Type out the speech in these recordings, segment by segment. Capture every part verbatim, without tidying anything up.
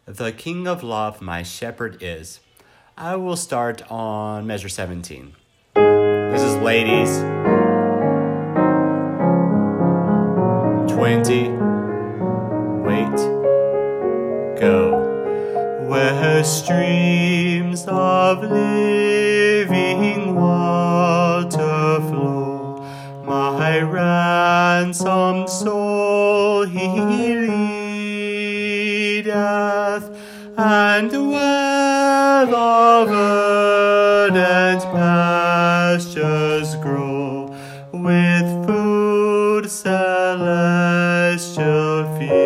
The King of Love my shepherd is. I will start on measure seventeen. This is ladies. twenty. Wait. Go. Where streams of living water flow, my ransomed soul he leadeth, and where the verdant pastures grow, with food celestial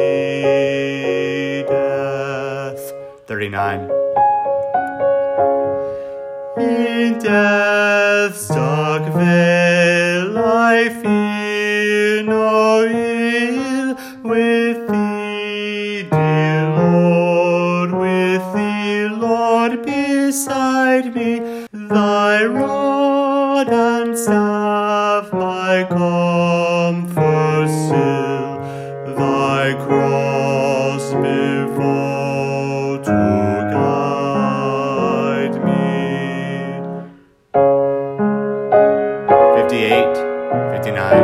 feedeth. thirty-nine. In death's dark vale I fear no ill, with thee, dear Lord, with thee, Lord, beside me, thy rod and staff my comfort still, thy cross before to guide me. fifty-eight, fifty-nine.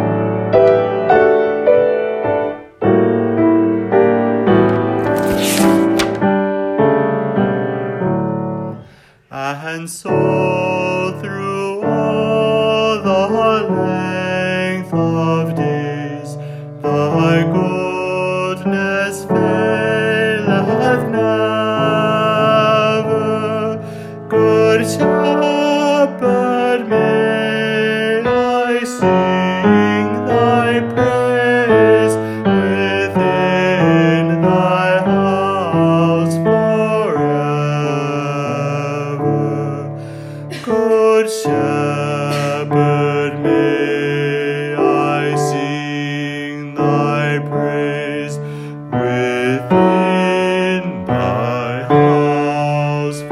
And so through all the length of days, thy goodness faileth never. Good Shepherd, may I sing thy praise within thy house forever. Good Shepherd, may I sing thy praise within thy house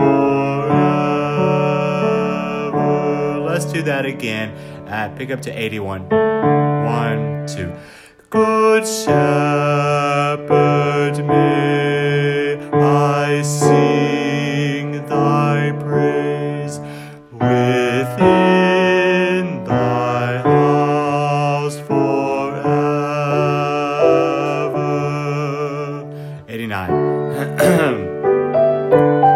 forever. Let's do that again. Uh, pick up to eighty-one. One, two. Good Shepherd, may I sing thy praise within thy house forever. eighty-nine.